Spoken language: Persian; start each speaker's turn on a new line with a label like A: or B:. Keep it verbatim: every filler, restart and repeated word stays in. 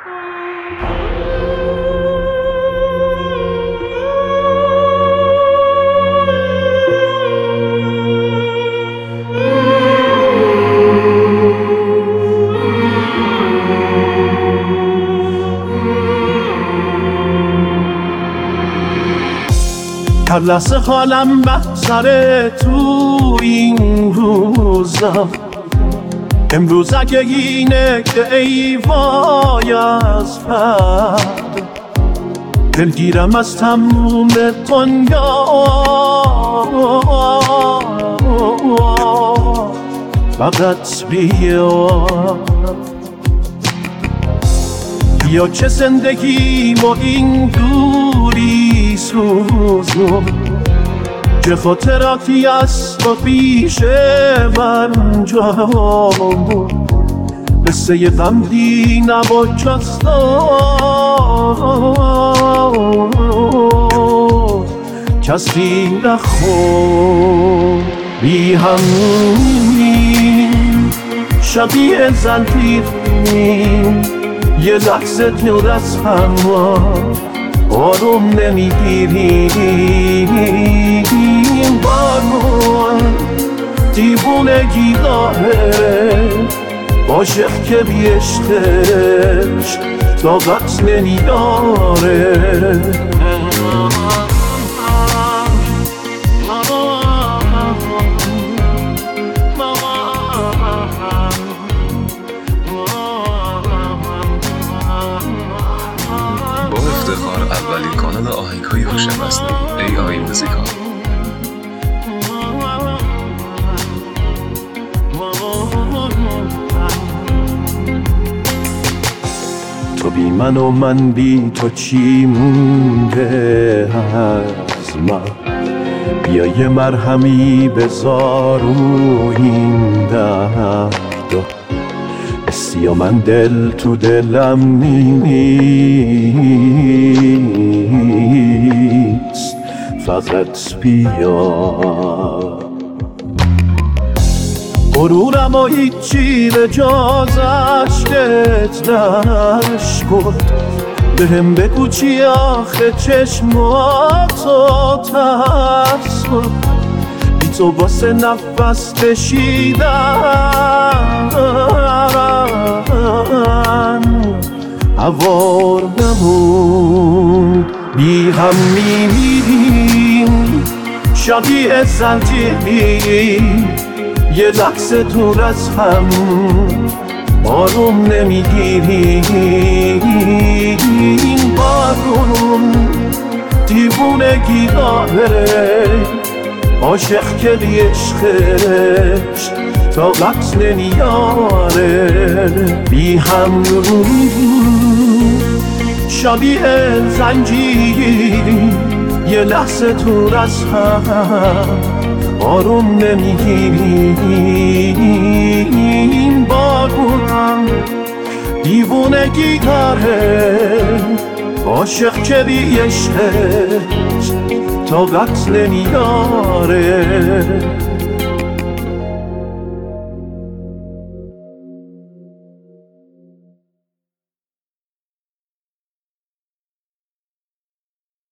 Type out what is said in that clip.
A: هر لحظه حالم بهتره تو این روزم. امروز اگه اینه که ای وای از فردا، دلگیرم از تموم دنیا. فقط بیا بیا که زندگی ما این دوری سوزون، که خاطراتی از با پیشه من جامون، قصه یه غمدی نبا جستان کسی نخور. بی همونیم شبیه زنجیریم، یه لحظه دور از هم آروم نمیگیریم. بارون دیوونگی داره، عاشق که بی عشقش طاقت نمیداره.
B: اولین کانال آهنگ‌های هوش مصنوعی ای آی موزیکال.
A: تو بی من و من بی تو چی مونده از من؟ بیا یه مرهمی بذار رو این درد، یا من دل تو دلم نیست. فقط بیا غرورم و هیچی به جز عشقت نشکن. بهم بگو چی آخه چشماتو ترس کن، بی تو واسه نفس کشیدن هوار نموند. بی هم میمیریم شبیه زنجیریم، یه لحظه دور از هم آروم نمیگیریم. بارون دیوونگی داره، عاشق که بی عشقش طاقت نمیاره. بی هم شبیه زنجیری، یه لحظه دور از هم آروم نمیگیریم. بارون دیوونگی داره، عاشق که بی عشقش طاقت نمیاره.